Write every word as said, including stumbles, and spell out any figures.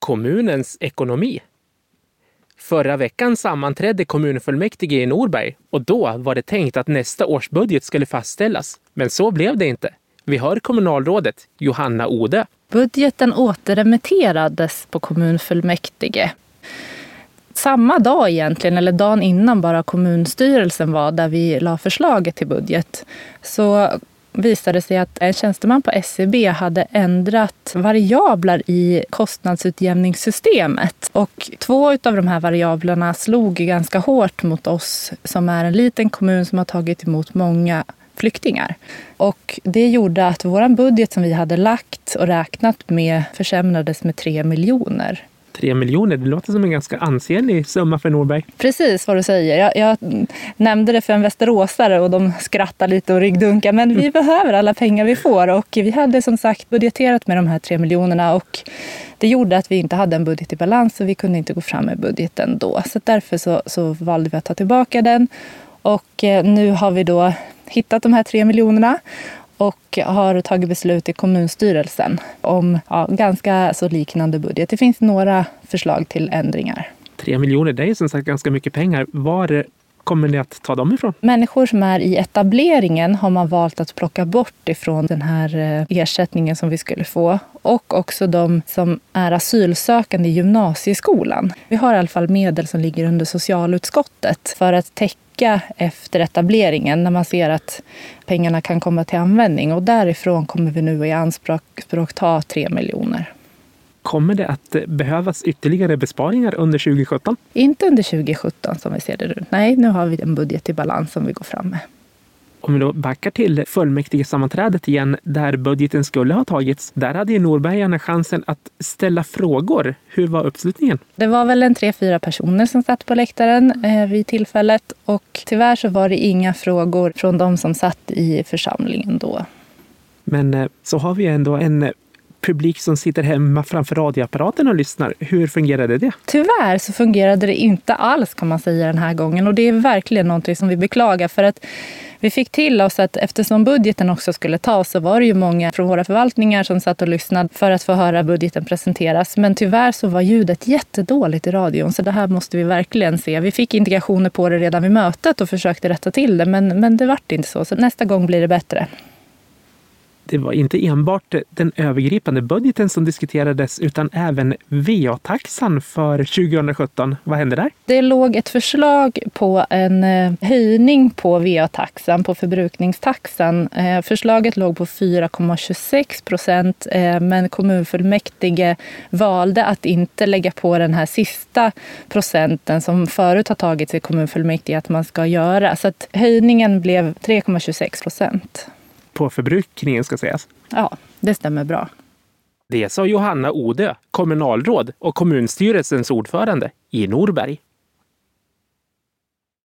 kommunens ekonomi. Förra veckan sammanträdde kommunfullmäktige i Norberg och då var det tänkt att nästa års budget skulle fastställas. Men så blev det inte. Vi hör kommunalrådet Johanna Ode. Budgeten återremitterades på kommunfullmäktige. Samma dag egentligen, eller dagen innan bara kommunstyrelsen var där vi la förslaget till budget, så visade det sig att en tjänsteman på S C B hade ändrat variabler i kostnadsutjämningssystemet. Och två av de här variablerna slog ganska hårt mot oss som är en liten kommun som har tagit emot många flyktingar. Och det gjorde att vår budget som vi hade lagt och räknat med försämrades med tre miljoner. Tre miljoner, det låter som en ganska ansenlig summa för Norberg. Precis vad du säger. Jag, jag nämnde det för en västeråsare och de skrattar lite och ryggdunkar. Men vi behöver alla pengar vi får och vi hade som sagt budgeterat med de här tre miljonerna och det gjorde att vi inte hade en budget i balans och vi kunde inte gå fram med budgeten då. Så därför så, så valde vi att ta tillbaka den och nu har vi då hittat de här tre miljonerna. Och har tagit beslut i kommunstyrelsen om ja, ganska så liknande budget. Det finns några förslag till ändringar. Tre miljoner, det är som sagt ganska mycket pengar. Var kommer ni att ta dem ifrån? Människor som är i etableringen har man valt att plocka bort ifrån den här ersättningen som vi skulle få. Och också de som är asylsökande i gymnasieskolan. Vi har i alla fall medel som ligger under socialutskottet för att täcka efter etableringen när man ser att pengarna kan komma till användning. Och därifrån kommer vi nu i anspråk ta tre miljoner. Kommer det att behövas ytterligare besparingar under tjugo sjutton? Inte under tjugo sjutton som vi ser det nu. Nej, nu har vi en budget i balans som vi går fram med. Om vi då backar till fullmäktige sammanträdet igen där budgeten skulle ha tagits. Där hade ju Norbergarna chansen att ställa frågor. Hur var uppslutningen? Det var väl en tre, fyra personer som satt på läktaren eh, vid tillfället. Och tyvärr så var det inga frågor från de som satt i församlingen då. Men eh, så har vi ändå en publik som sitter hemma framför radioapparaten och lyssnar. Hur fungerade det? Tyvärr så fungerade det inte alls kan man säga den här gången. Och det är verkligen något som vi beklagar för att vi fick till oss att eftersom budgeten också skulle tas så var det ju många från våra förvaltningar som satt och lyssnade för att få höra budgeten presenteras. Men tyvärr så var ljudet jättedåligt i radion så det här måste vi verkligen se. Vi fick indikationer på det redan vid mötet och försökte rätta till det men, men det vart inte så. Så nästa gång blir det bättre. Det var inte enbart den övergripande budgeten som diskuterades utan även V A-taxan för tjugo sjutton. Vad hände där? Det låg ett förslag på en höjning på V A-taxan, på förbrukningstaxan. Förslaget låg på fyra komma tjugosex procent men kommunfullmäktige valde att inte lägga på den här sista procenten som förut har tagits i kommunfullmäktige att man ska göra. Så att höjningen blev tre komma tjugosex procent. På förbrukningen ska sägas. Ja, det stämmer bra. Det sa Johanna Ode, kommunalråd och kommunstyrelsens ordförande i Norberg.